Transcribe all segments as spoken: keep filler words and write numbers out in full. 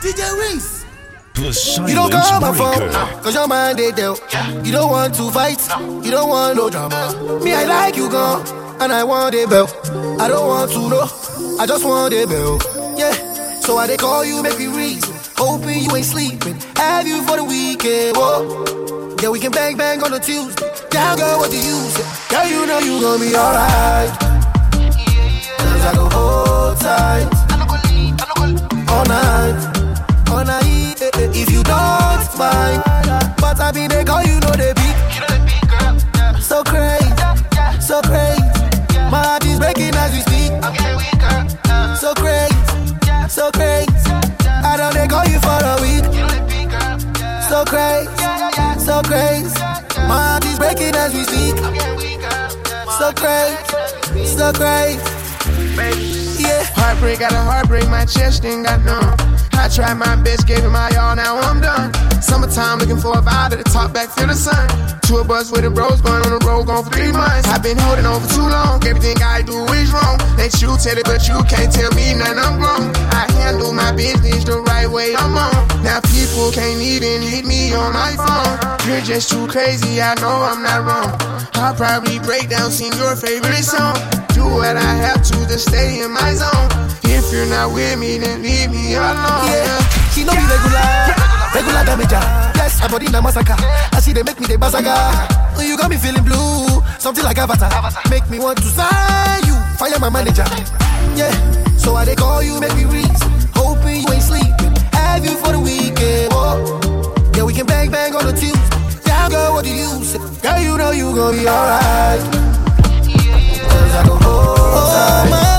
D J Reese. The silence you don't call my breaker. phone, cause your mind they dealt. You don't want to fight, you don't want no drama. Me, I like you gone, and I want a bell. I don't want to know, I just want a bell. Yeah, so I they call you, make me reason. Hoping you ain't sleeping, have you for the weekend. Whoa. Yeah, we can bang bang on a Tuesday. Down girl, what do you say? Girl, you know you gon' be alright. Cause I go hold tight all night, all night. If you don't mind, but I be they call you know they beat. So crazy, so crazy. My heart is breaking as we speak. So crazy, so crazy. I know they call you for a week. So crazy, so crazy. My heart is breaking as we speak. So crazy, so crazy. Yeah. Heartbreak got a heartbreak, my chest ain't got none. I tried my best, gave it my all, now I'm done. Summertime looking for a vibe to the top back, feel the sun. Tour bus with the bros, going on the road, gone for three months. I've been holding on for too long, everything I do is wrong. Let you tell it, but you can't tell me nothing, I'm grown. I handle my business the right way, I'm on. Now people can't even hit me on my phone. You're just too crazy, I know I'm not wrong. I'll probably break down, sing your favorite song. Do what I have to to stay in my zone. If you're not with me, then leave me alone. Yeah, she know me regular, regular damager. Yes, her body na massacre. I see they make me the massacre. Oh, you got me feeling blue, something like Avatar. Make me want to sign you, fire my manager. Yeah, so I they call you, make me reason. Hoping you ain't sleeping, have you for the weekend. Oh, yeah, we can bang bang on the Tuesday. Down girl, what do you say? Girl, you know you gon' be alright. Cause I go hold tight. Oh,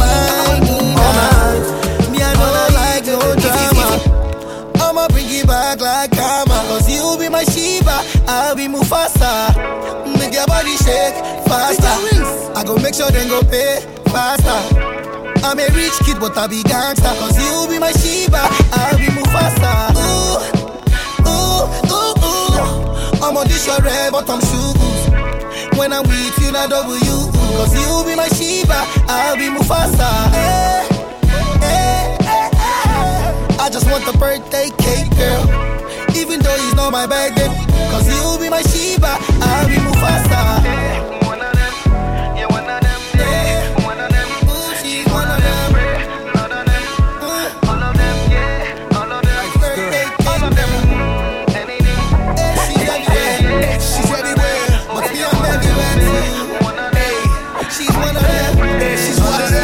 back like karma, cause you be my Shiva, I'll be Mufasa. Make your body shake faster. I go make sure then go pay faster. I'm a rich kid, but I be gangster, cause you be my Shiva, I'll be Mufasa. Ooh, ooh, ooh, ooh. I'm on this your red, but I'm shoes. When I'm with you, not double you, cause you be my Shiva, I'll be Mufasa. Hey. I just want the birthday cake, girl. Even though it's not my birthday, cause you be my Shiva, I'll be Mufasa. Yeah, one of them, yeah, one of them, yeah, one of them. Ooh, she's one of them, all of them, all of them, yeah, all of them. Birthday cake, all of them, anything. She's everywhere, she's everywhere, but me I'm everywhere too. She's one of them, she's one of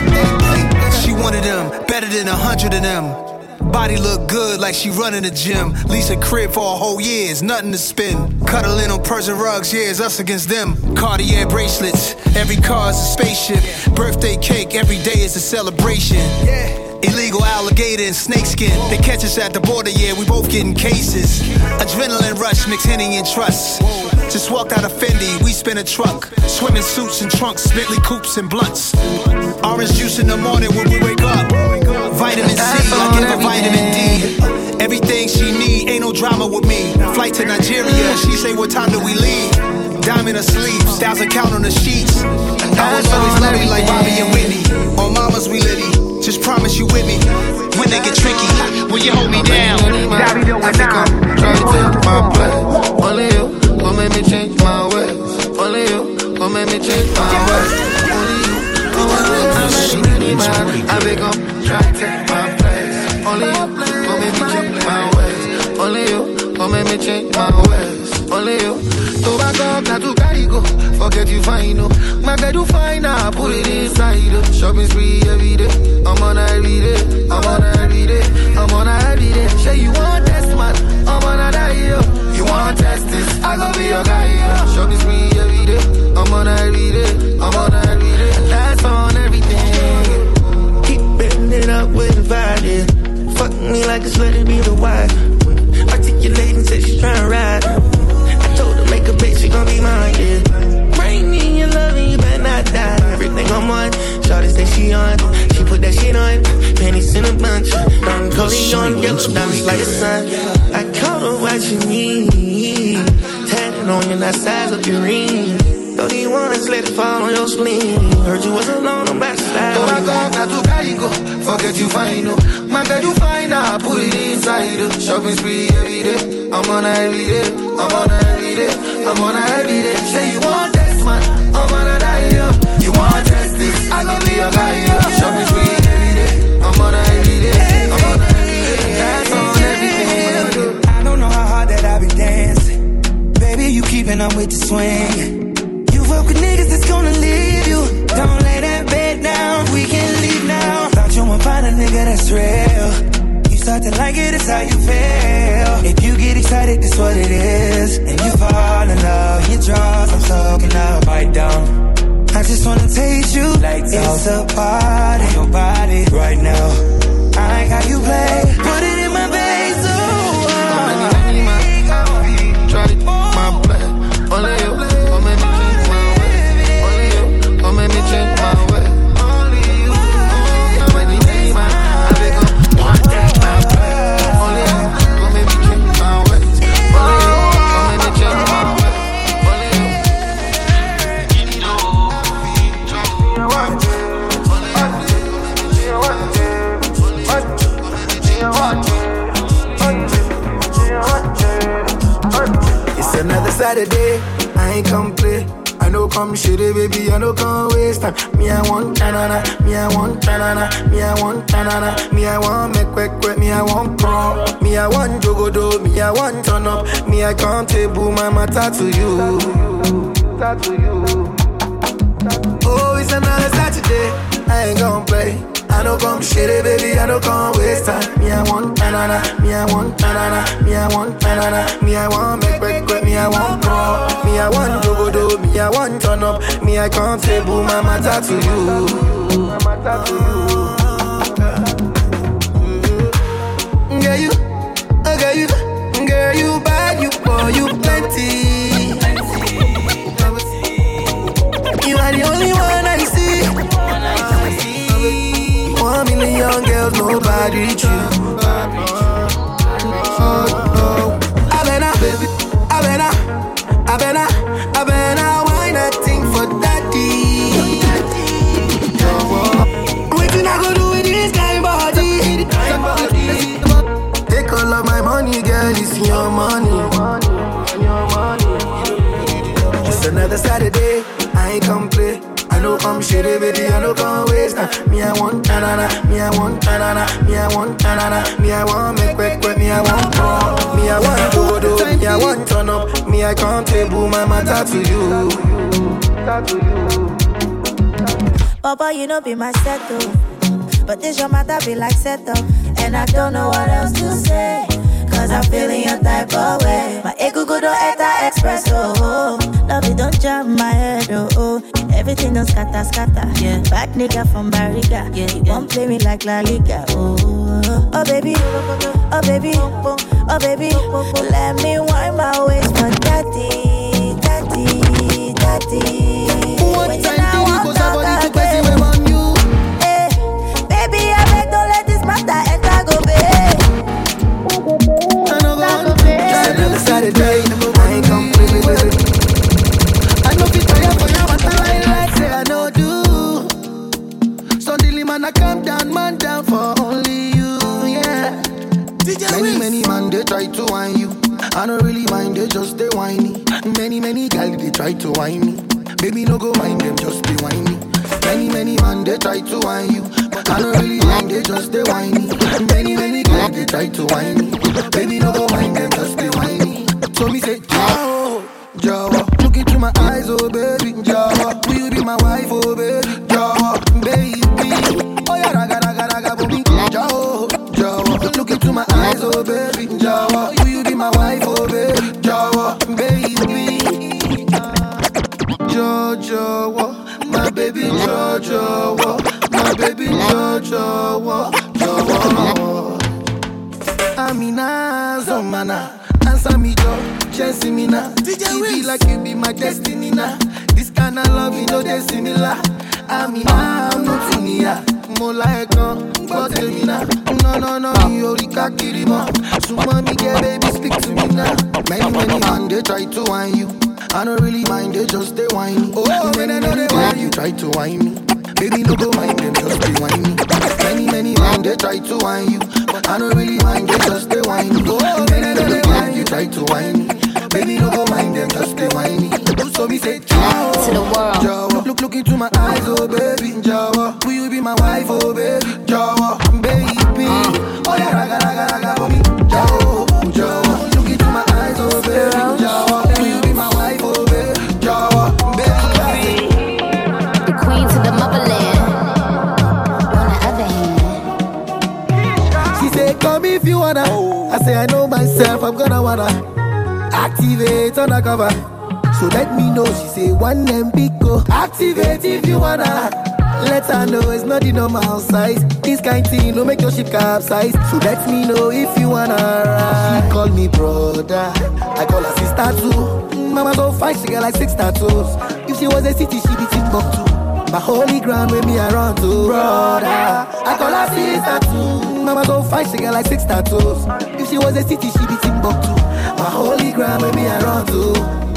them. She one of them, better than a hundred of them. Body look good like she running the gym. Lease a crib for a whole year, it's nothing to spend. Cuddling on Persian rugs, yeah, it's us against them. Cartier bracelets, every car is a spaceship. Birthday cake, every day is a celebration. Illegal alligator and snakeskin. They catch us at the border, yeah, we both getting cases. Adrenaline rush, mix Henny and trust. Just walked out of Fendi, we spin a truck. Swimming suits and trunks, Bentley coupes and blunts. Orange juice in the morning when we wake up. Vitamin C, I give her vitamin D. Everything she need, ain't no drama with me. Flight to Nigeria, she say what time do we leave? Diamond her sleeves, thousand count on the sheets. I was always lovely like Bobby and Whitney. On mamas we litty, just promise you with me. When they get tricky, when you hold me down. I think I'm trying to take my place. Only you gon' make me change my ways. Only you gon' make me change my ways. Only you gon' make me change my ways. I think I'm trying to take my place. Only you gon' make me change my ways. Only you gon' make me change my ways. Only you. So back up, not to carry go. Forget you fine, no. My bed you fine, I put it inside. Shopping spree every day. I'm on a every day. I'm on a every day. I'm on a every day. Say you want test, man. I'm on a die, yo. You want test this? I gon' be your guy, yo. Shopping spree every day. I'm on a every day. I'm on a every day. That's on everything. Keep bending up with the vibe, yeah. Fuck me like it's let it be the wife. Articulating, said she's tryna ride. I told her make a bitch, she gon' be mine, yeah. Bring me your love and you better not die. Everything I'm on, shawty say she on. She put that shit on, panties in a bunch. Don Corleone, yellow diamonds like the sun. I caught her watching me, tatted on you, that size of your ring. Don't even want to let it fall on your spleen. Heard you was alone, I'm back to slide. Oh my God, not to carry go. Forget you fine, no. My bed you fine, I put it inside you. Shopping spree every day. I'm on a every day. I'm on a every day. I'm on a every day. Say you want this man, I'm on a diet. You want test this, I can be your guy. Shopping spree every day. I'm on a every day. I'm on a every day. That's on everything. I don't know how hard that I be dancing. Baby, you keeping up with the swing. You fuck with niggas that's gonna leave you. Don't lay that bed down, we can leave now. Thought you would find a nigga that's real. You start to like it, it's how you feel. If you get excited, that's what it is. And you fall in love, your draws, I'm soaking up. Bite down, I just wanna taste you like it's a party. Your body right now, I like how you play. Put it in my base, oh, oh. Try to my plan, only you. Come make me change my way. Only you. Come make me change my way. Only you. Come make me change my way. I pick up one day my plan. Only you. Come make me change my way. Only you. Come make me change my way. Only you. It's another Saturday, I ain't come play. I know come shitty, baby, I know come waste time. Me, I want tanana, me, I want tanana, me, I want tanana, me, I want make quick quick, me, I want crawl, me, I want jogodo, me, I want turn up, me, I can't table my matter to you. To you. Oh, it's another Saturday, I ain't gon' play. I know come shitty, baby, I know come waste time. Me, I want tanana, me, I want tanana, me, I want tanana, me, I want make quick quick, me, I want crawl, me, I want jogodo, me, I want turn up, me, I can't table my matter to you. My matter to you. Girl, you, oh girl, you, girl, you bad, you poor, you plenty. You are the only one I see. One million girls, nobody true. Oh, oh. Abena, baby, Abena, Abena, Abena, why not think for daddy? Waiting, I go do with this kind body. Take all of my money, girl, it's your money. It's another Saturday, I ain't come play. I know come shitty, baby, I know come waste time. Me, I want tanana, me, I want tanana, me, I want tanana, me, I want make quick quick, me, I want crawl, me, I want do, me, I want turn up, me, I can't table my matter to you. Papa, you know be my settle, but this your matter be like settle, and I don't know what else to say. Cause I'm feeling your type of way. My ego go to Eta Express, oh, oh. Love it, don't jam my head, oh, oh. Everything don't scatter, scatter, yeah. Bad nigga from Barriga, yeah. You won't play me like La Liga, oh. Oh baby, oh baby, oh baby. Let me wind my waist for daddy, daddy, daddy. What time did you go somebody to press it on you? Hey, baby, I beg don't let this matter enter go, babe. Another Saturday, I ain't completely with it. I know people here for you, but I like say I know do. Suddenly, man, I come down, man, down for only you, yeah. Many, many man, they try to whine you. I don't really mind, they just they whiny. Many, many guys, they try to whine me. Baby, no go mind them, just be whiny. Many, many man, they try to whine you. I don't really mind, they just they whiny. Many, many guys, they try to whine me. Baby, no go mind them, just be whiny. So me say, Jawa, Jawa. Look into my eyes, oh baby, Jawa. Will you be my wife, oh baby, Jawa, baby. Oh yeah, raga, raga, raga, baby, Jawa, Jawa. Look into my eyes, oh baby, Jawa. Will you be my wife, oh baby, Jawa, baby. Jawa, my baby, Jawa, my baby, Jawa, Jawa. Amina, Zomana. Answer me, Joe, chance me now. It be like you be my destiny now. This kind of love, you know, they similar. I'm in I'm not in here. More like no, but tell me now. No, no, no, you only can't kill him up. So, mommy, get baby, speak to me now. Many, many man, they try to whine you. I don't really mind, they just they whine. Oh, many, many man, you try to whine me. Baby, no go mind them, just be whiny. Many, many man, they try to whine you. But I don't really mind. just stay whiny. Go on, baby, no go mind you try to whine me. Baby, no go mind them, just stay whiny. So me say, ciao to the world. Jawa. Look, look into my eyes, oh baby, Jawa. Will you be my wife, oh baby, Jawa, baby. Uh. Oh yeah, raga, raga, raga, for me, Jawa, Jawa. Look into my eyes, oh baby, Jawa. Will you be my wife, oh baby, Jawa, baby. The queen to the motherland. On the other hand, she say, come if you wanna. Oh. I say, I know myself, I'm gonna wanna activate undercover. So let me know, she say one M B go. Activate if you wanna. Let her know it's not the normal size. This kind thing don't make your ship capsize. So let me know if you wanna ride. She call me brother, I call her sister too. Mama so fine, she got like six tattoos. If she was a city, she be Timbuktu. My holy ground with me around too. Brother, I call her sister too. Mama so fine, she got like six tattoos. If she was a city, she be Timbuktu. My holy ground with me around too.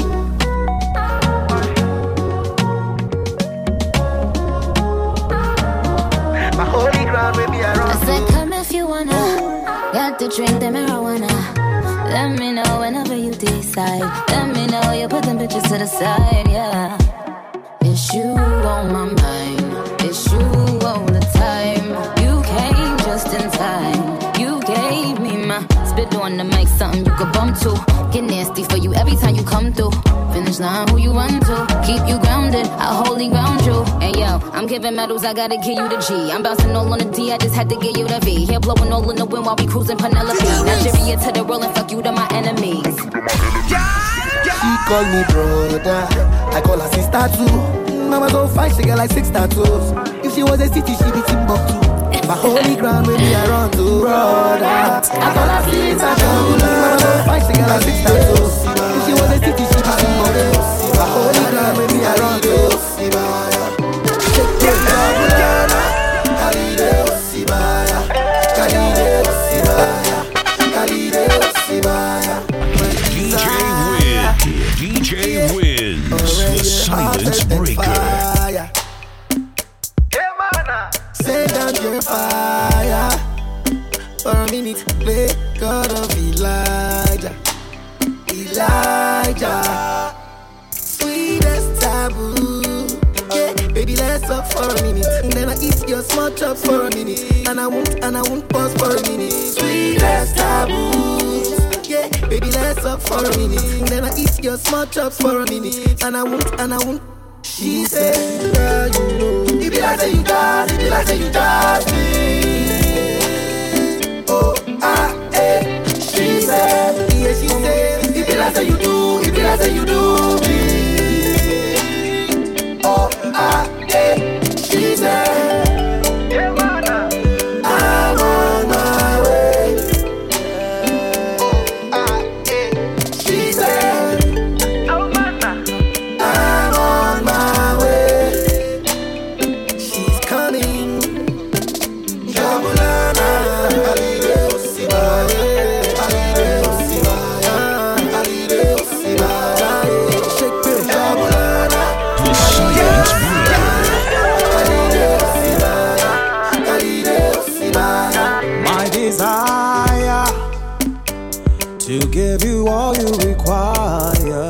My holy ground with me around. I said, come if you wanna. Got to drink the marijuana. Let me know whenever you decide. Let me know you put them bitches to the side, yeah. It's you on my mind. It's you all the time. You came just in time. You gave me my spit on the mic, something you could bump to. Get nasty for you every time you come through. Finish line, who you run to. Keep you grounded, I wholly ground you. Hey yo, I'm giving medals, I gotta give you the G. I'm bouncing all on the D, I just had to give you the V. Hair blowing all in the wind while we cruising Penelope. Nigeria to the roll and fuck you to my enemies. She call me brother, I call her sister too. Mama so fine, she got like six tattoos. If she was a city, she be Timbuktu. My holy ground with me around too. Brother, I call her sister too. Mama so fine, she got like six tattoos. If she was a city, she be Timbuktu. My holy ground with me around too. D J Wins, the silence breaker. Say down your fire for a minute. Play God of Elijah, Elijah, sweetest taboo. Yeah, baby, let's talk for a minute. And then I eat your small chops for a minute. And I won't, and I won't pause for a minute. Sweetest taboo. Yeah, baby, let's talk for a minute. And then I eat your small chops for a minute. And I won't, and I won't. She said, girl, you know. It be like say you got, it be like say you got me. Oh, ah, eh. She said, yeah, she said. It be like say you do, it be like say you do me. Oh, ah, eh. She said, yeah, man, I'm on my way. Oh, ah, eh. She said, oh, man, I'm on my way. She's coming. Jabulana, Alide Osibaya, Alide Osibaya, Alide Osibaya. Shake it, Jabulana. The silence Alide Osibaya, Alide Osibaya. My desire to give you all you require.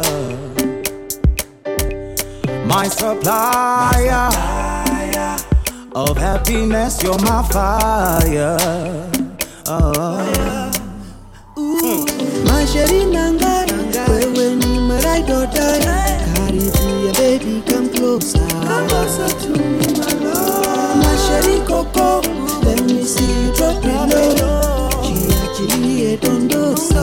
My supplier of happiness, you're my fire. Oh. My sheri nanga, wewe ni my ride or die. Karibu ya baby, come closer. Come closer to me, my love. My sheri coco, let me see you drop it low. Chiachilie dondosa.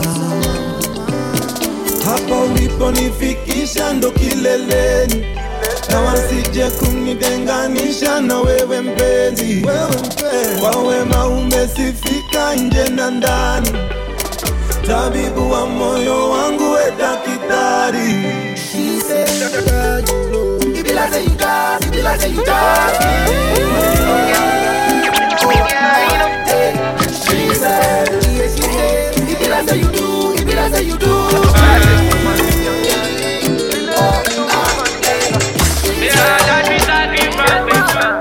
Hapa uliponifikisha ndo kileleni, na wasije kunitenganisha na wewe mpenzi. Kwa wema umesifika nje na ndani, tabibu wa moyo wangu we daktari. She said, girl, you know. It be like say you got, it be like say you got me. She said, yeah, she said. It be like say you do, it be like say you do.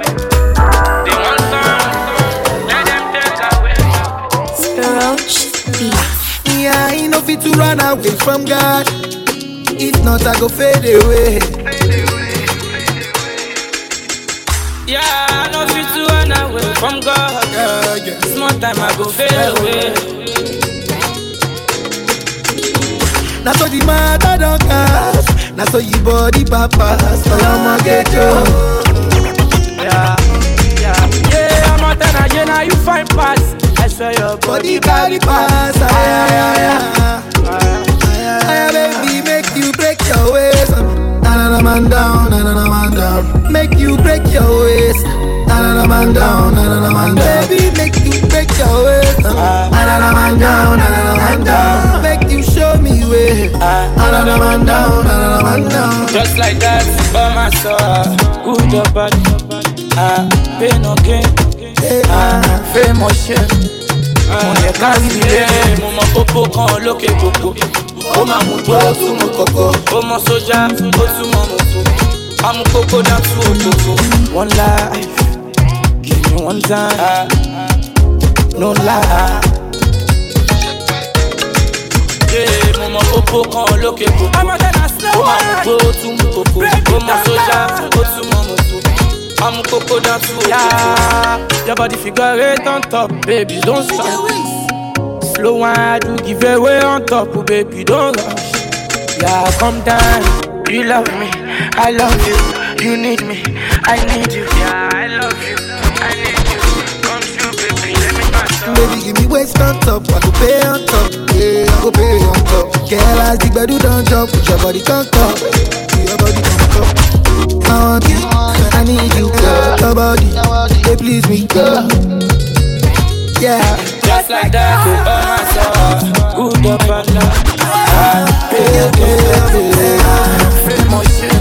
Roach fit to run away from God. If not, I go fade away. Yeah, I no fit to run away from God. Yeah, yeah. Small time I go fade away. Now so the matter don't cast. Now so you body papas. So I'ma get you. Yeah, yeah, yeah. I'm out and again, now you find pass. I swear your Body carry pass. Ay, ay, ay, ay. Ay, baby, make you break your waist. Na na na man down, na na na man down. Make you break your waist. Na na na man down, na na na man down. Baby, make you break your waist. Na na na man down, na na na man down. Make you show me way. Na na na man down, na na na man down. Just like that, by my soul. Good or bad, ah, pain no gain, ah, famous shit. On est carrière, mon popo quand loke coco. Oh ma moto, tout mon coco. Oh mon soja, oh tout mon moto. I'm a coco down to a coco. One life, give me one time, no lie. Yeah, mon popo quand loke coco. I'm a dance, oh ma moto, tout mon coco. Oh mon soja, oh tout mon moto. I'm a coco down to a coco. Your body figure eight on top, baby, don't stop. Slow wine, do give away on top, oh baby, don't rush. Yeah, come down, you love me, I love you, you need me, I need you. Yeah, I love you, I need you. Come true, baby, let me pass up. Baby, give me waist on top, I go pay on top. Yeah, I go pay on top. Girl, as the bed, you don't jump, put your body on top. Your body on top. I want you, I need you, girl. Your body, they please me, girl. Yeah, just like that, oh my soul, good up and down. Ah, hey, hey, hey, hey, my shit.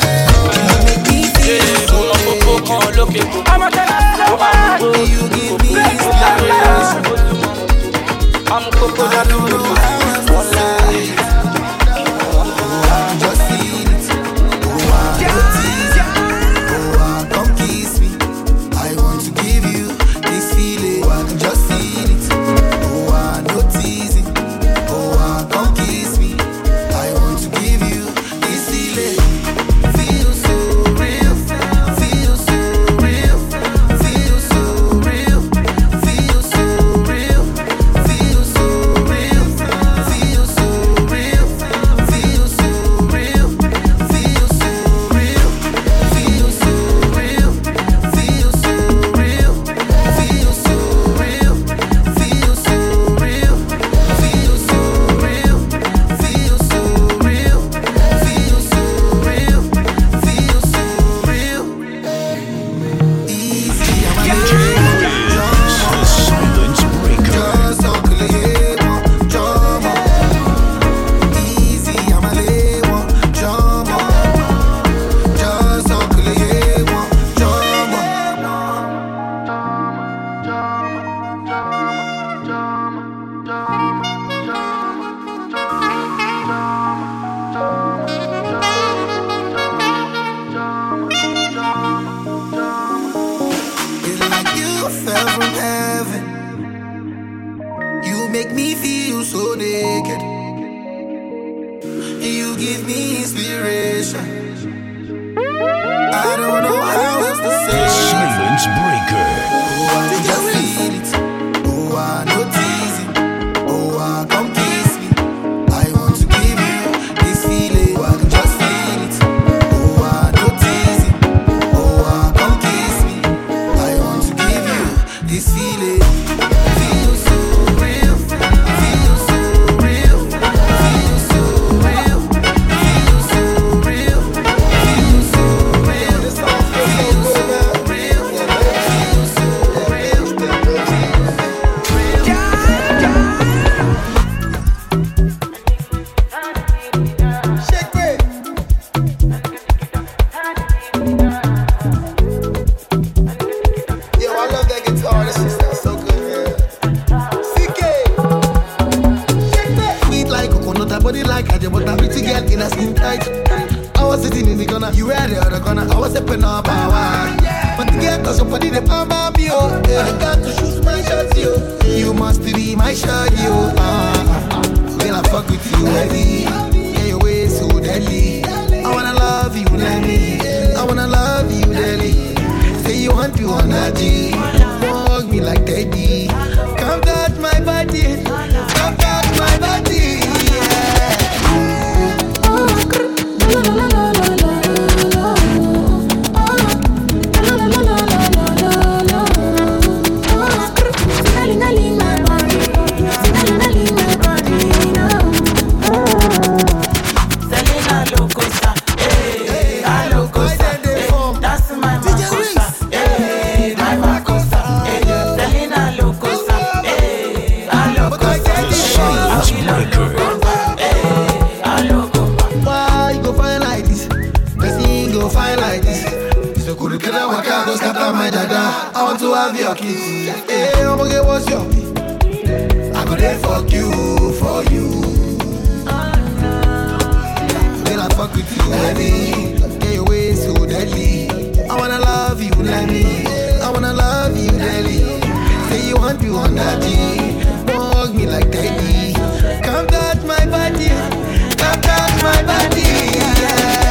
Yeah, oh my popo can't look it. I'm a tennis, you give me this life. I'm a coco that do it. One life. just feel it. Oh, I tease you. Oh, I come kiss me. I want to give you this feeling. Oh, I can just feel it. Oh, I no teasing. Oh, I come kiss me. I want to give you this feeling. Feel so real. Feel so real. Feel so real. Feel so real. Feel so real. Feel so real. Feel so real. Feel so real. Feel so real. Feel so real. Feel so real. Feel so real. Feel so real. Feel so real. Feel so real. Feel so real. Easy, I'm a The Silence Breaker. just so clear, drama. Easy, I'm a level, drama. Just so clear, drama. It's like you fell from heaven. You make me feel so naked. You give me inspiration. I don't know how else to The say it. Silence Breaker. Oh, I just feel it. Oh, I no teasing. Oh, I come kiss me. I want to give you this feeling. Oh, I can just feel it. Oh, I no teasing. Oh, I come kiss me. I want to give you this feeling. Feel so real. Feel so real. Feel so real. Feel so real. Feel so real. Feel so real. Feel so real. Shake it. Yo, I love that guitar. This shit sounds so good, man. C K. Sweet like coconut, her body like Haja, but a pretty girl in a skin tight. I was sitting in the corner, you were the other corner. I was stepping up power. But the girl, cause your body, the palm of me, oh. I got to shoot my shot, yo. You must be my shot, yo. Ah, ah, ah. When I fuck want to have your kitty. Hey, I'm gonna get what's your I go there fuck you, for you. Then I fuck with you, baby. Get your way so deadly. I wanna love you, let me. I wanna love you, daily. Say you want you on that G. Hug me like daddy. Come touch my body. Come touch my body. Yeah.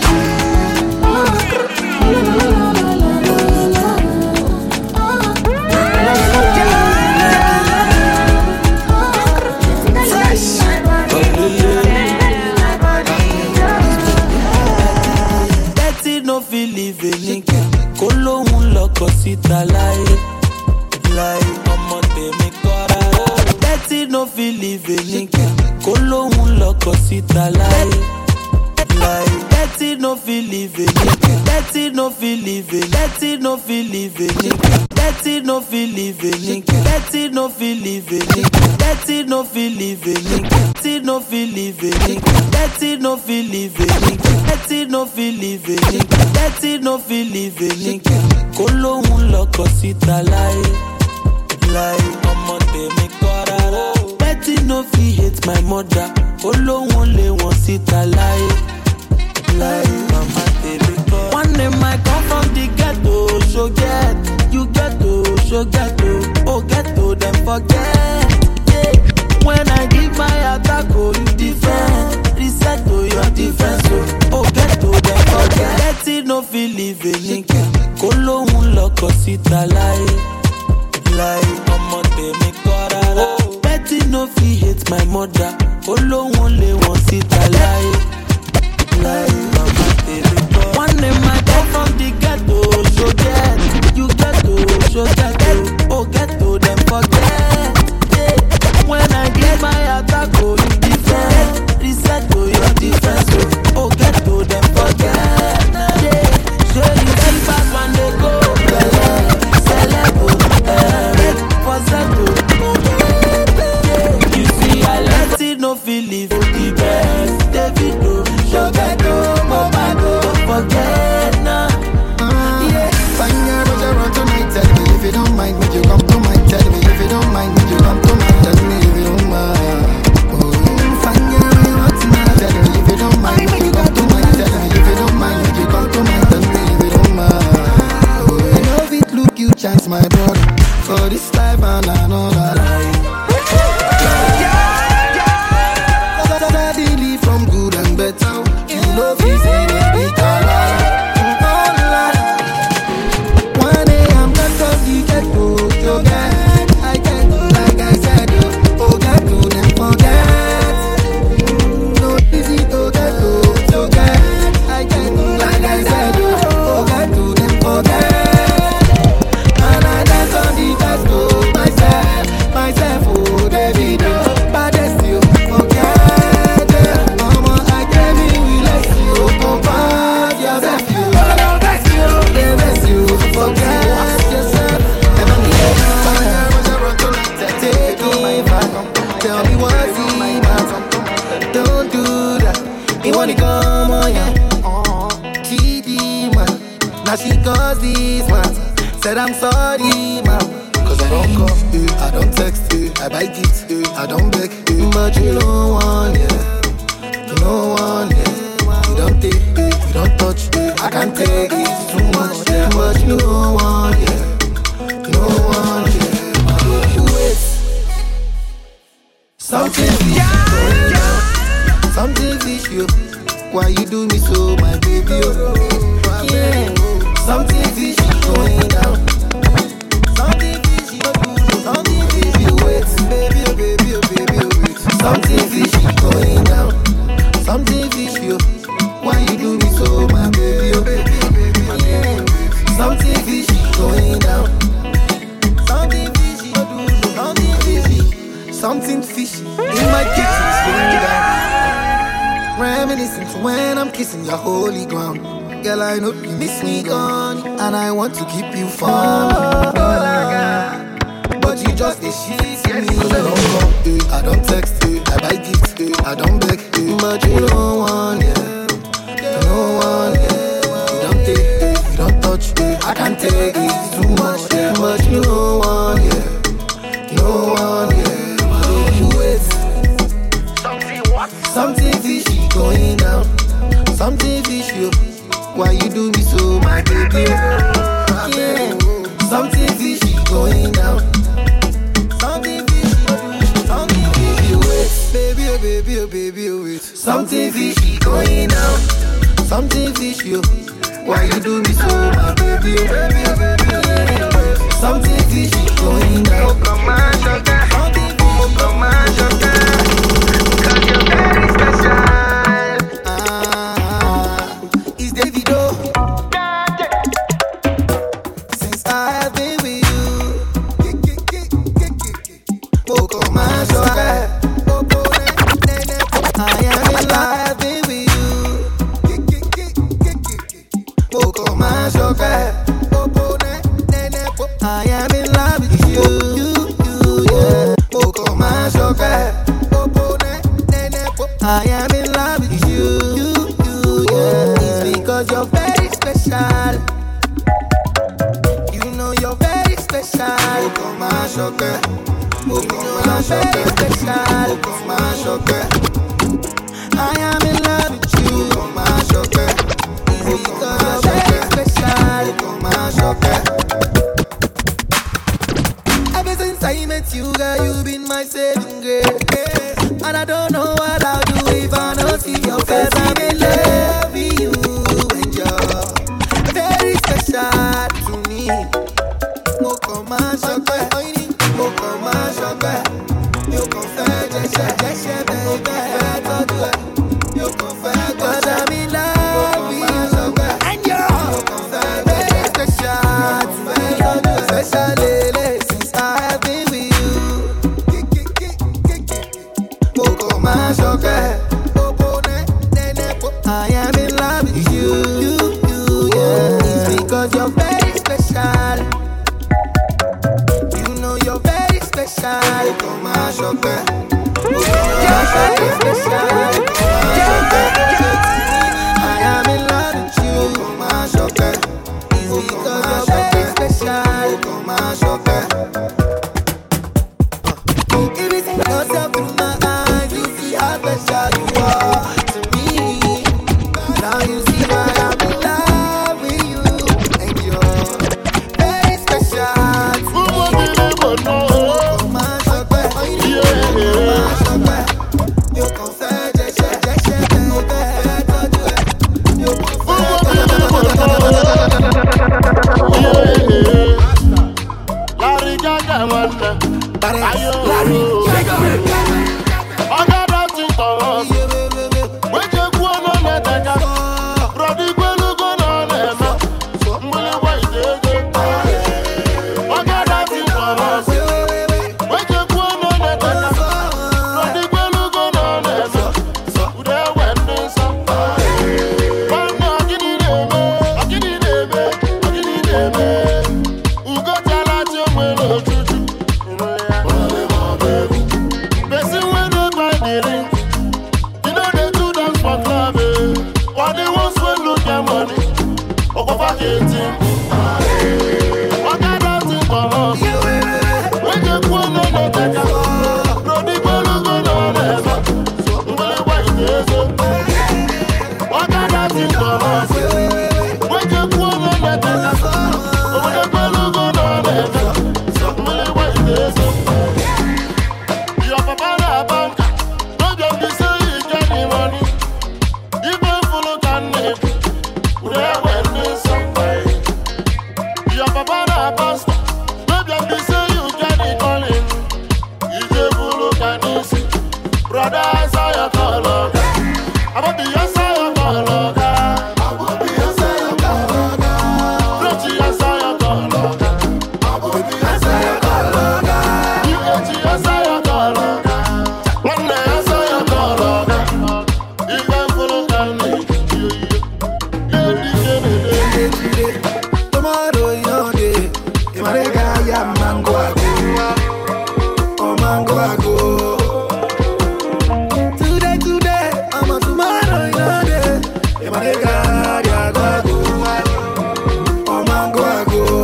No feel live a nigga. Kolo un loco sita like like I'ma me cora. Betty no feel live a nigga. Kolo un loco sita like like Betty no feel live a nigga. Betty no feel live a Betty no feel live a nigga. Betty no feel live a nigga. Betty no feel live a nigga. Betty no feel live a nigga. Betty no feel live a nigga. Betty no feel live a nigga. Betty no feel live a nigga. Betty no feel live a nigga. Kolo un loco sita like like I'ma me cora. Betty no feel hate my mother. Kolo un le one sita like like mama baby cora. One day I come from the ghetto, so get you ghetto, so ghetto, oh ghetto them forget. Yeah. When I give my attack, oh you defend. Reset to your defense, oh, oh ghetto them forget. Betty no feel live a nigga. Kolo un loco sita like like I'ma me cora. Betty no feel hate my mother. Kolo un le one sita like like mama baby cora. One day I come from the ghetto, so get you ghetto, so ghetto, oh ghetto them forget. Yeah. When I get my attack, oh you defend. Reset to your defense, oh, oh ghetto them forget. Yeah. So you see back when they go, celebo, eh, for settle. Yeah. You see I let it no feel live the best. Davido, Shogato, Momago, don't forget now. Uh, yeah. Fine girl, but you run tonight. Tell me if you don't mind, would you come to my? Tell me if you don't mind, would you come to my? Tell me if you don't mind. Oh, fine girl, you run tonight. Tell me if you don't mind, would you come to my? Tell me if you don't mind, would you come to my? Tell me if you don't mind. Oh, I know it look you chance, my brother. For this life and another life. Suddenly from good and better, you know if you say they be alive. One day I'm not gonna get to your guy. I can't do like I said, oh get to them forget. No easy to get to your guy. I can't do like I said, oh get to them forget. And I dance on the best to myself, myself, oh David, but I still forget. Mama, I can't be let you compare yourself. You, they bless you, forget yourself. And I'm here, take me back. Tell me what's the matter. Don't do that. You wanna come on, yeah. T D man, now she calls this man. Said I'm sorry, man. Cause I don't call, eh, I don't text, eh, I buy gifts, eh, I don't beg, eh, but you don't want, yeah. You don't want, yeah. You don't take, eh, you don't touch, eh, I can't take it, it's too much, yeah. But you don't want, yeah. You don't want, yeah. You wait. Something fish, yeah, yeah. Something fish, you. Why you do me so, my baby, oh. Yeah. Something fish going down. Something fishy, something fishy, wait, baby, oh baby, oh baby, oh wait. Something fishy going down. Something fishy, oh. Why you do me so, my baby, oh baby, oh baby, oh baby. Something fishy going down. Something fishy, something fishy, something fishy in my kitchen is going down. Reminiscing to when I'm kissing your holy ground. Girl, I know you miss me gone, and I want to keep you far. Oh, but you just a shit me. I don't call, eh, I don't text, eh, I buy gifts, eh, I don't beg, eh, but you don't want, yeah. You don't want, yeah. You don't take, eh, you don't touch, eh, I can't take it. Too much, too much, you don't want, yeah. You don't want, yeah. You wait. Something what? Something fishy going down. Something fishy. Why you do me so, my baby? Yeah. Something fishy going down. Something fishy. Something fishy. Wait, baby, oh baby, oh baby, oh wait. Something fishy going down. Something fishy. Why you do me so, my baby, oh baby, oh baby, oh baby. Something fishy going down. Oh, come on, sugar. Oh, come on, sugar. Cause you're very special. I am in love with you, you, you, yeah. It's because you're very special. You know you're very special. Oh, come on, sugar. Oh, come on, very special. Oh, come on, sugar. I am in love with you. Oh, come on, sugar. It's because you're very special. Oh, come on, sugar. Ever since I met you, girl, you've been my saving grace. And I don't know what I'll do if I don't see your face. I'm in love with you, and you're very special to me. Mo come on, sugar. Mo come on, sugar. You confess, just just baby. You confess, 'cause I'm in love with you, and you're very special to me. Special lady, since I have been with you. I am in love with you, you, you, yeah. It's because you're very special. You know you're very special. Come on, sugar. You're very special. I am in love with you. Come on, sugar. It's because you're very special. Come on, sugar. If you see yourself through my eyes, you see how special you are to me. Now you see why I'm in love with you, and you're very special to me. Come on, sugar. Come on, sugar. You confess, just just just you confess, you confess. Larry Gaga, man. Larry Gaga. Go,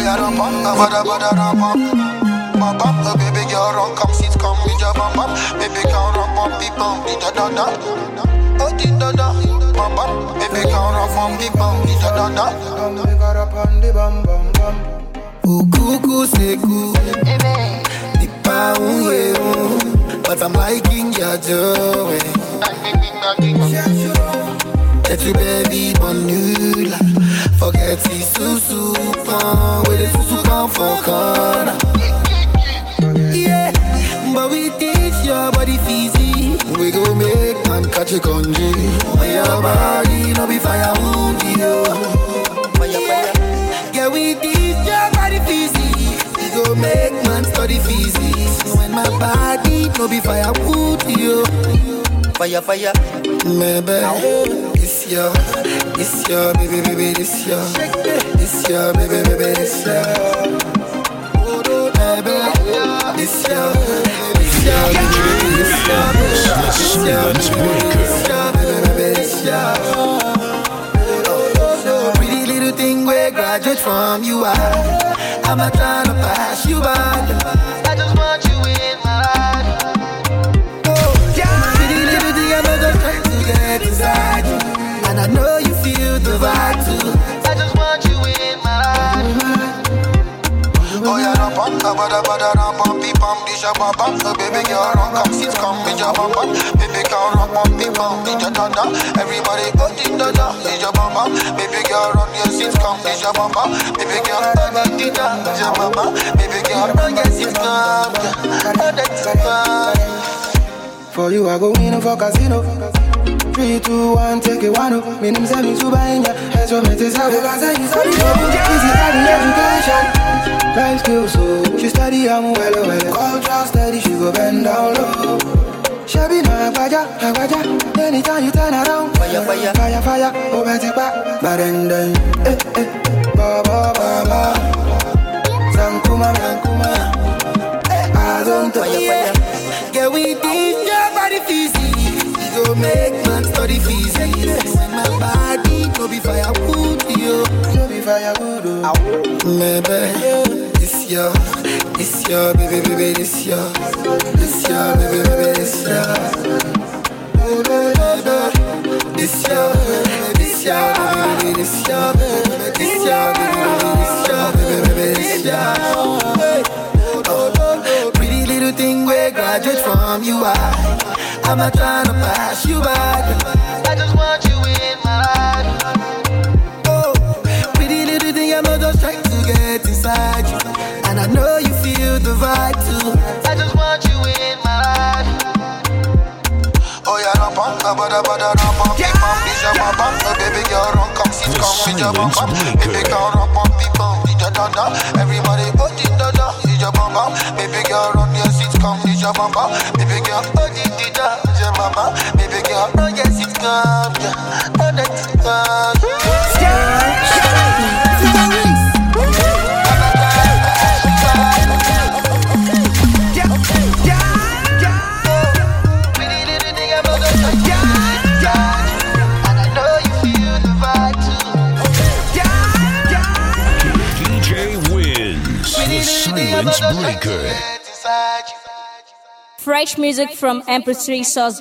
yeah, rum bum, bada bada rum bum. Bum bum, oh baby girl, run, come sit, come with your bum bum. Baby girl, rum bum, beep bum, di da da da. Oh di da da, bum bum. Baby girl, rum bum, beep bum, di da da da. We got up on the bum bum bum. Oh cuckoo, say cool. Nipa unye un, but I'm liking your joy. Get you baby bonula. Forget the susu pan, with the susu pan for corner. Yeah, but we teach your body fizzy. We go make man catch a congee. On your body, no be fire wound you. Yeah, we teach your body fizzy. We go make man study physics. When my body, no be fire wound you. Fire, fire, maybe. This year, this year, baby, baby, this year, this year, baby, baby, this year, oh no, baby, this year, this year, baby, baby, this year, this year, baby, baby, this year. Pretty little thing we graduate from you are. I'm not trying to pass you by. I just want you in my heart. Oh, pretty little thing I'm not just trying to get inside you. And I know you feel the vibe too. I just want you in my heart. Oh yeah, rum bum, bada bada rum bum, beep bum, di ja bum bum. Oh baby girl, run, come sit, come with your bum bum. Baby girl, run, bum, beep bum, di ja da da. Everybody go di da da, di ja bum bum. Baby girl, run, your sit, come di ja bum bum. Baby girl, run, di da, di ja bum bum. Baby girl, run, your sit, come, oh that's fun. For you, I go in for casino. Three, two, one, take it one up. Me name say me to buy in ya. Here's what me to say. Because I use all the physical education, life skills, so she study, I'm well, well. Culture study, she go bend down low. She be no agbaja, agbaja. Anytime you turn around, fire, fire, fire, fire. Oh, better back, but then, then, eh, eh, ba, ba, ba, ba. Sankuma, sankuma. I don't fire, fire. Yeah, we did your body physics. Go make man study physics. When my body no be firewood, yo. No be firewood, oh. Maybe this year, this year, baby, baby, this year, this year, baby, baby, this year. Oh no, no, no. This year, this year, baby, this year, this year, baby, this year, baby, baby, this year. Oh, pretty little thing we graduate from you are. I'm not trying to pass you by. I just want you in my heart. Oh, pretty little thing, I'm not just trying to get inside you. And I know you feel the vibe too. I just want you in my heart. Oh yeah, rum bum, bada bada rum bum, beep bum, di ja bum bum. Oh baby girl, run, come sit, come with your bum bum. Baby girl, run, bum, beep bum, di da da da. Everybody, oh di da da, di ja bum bum. Baby girl, run, your sit, come di ja bum bum. Baby girl, oh di di da, ja mama. Baby girl, run, your sit, come, yeah, oh that's come. Silence Breaker. Fresh music from M P three source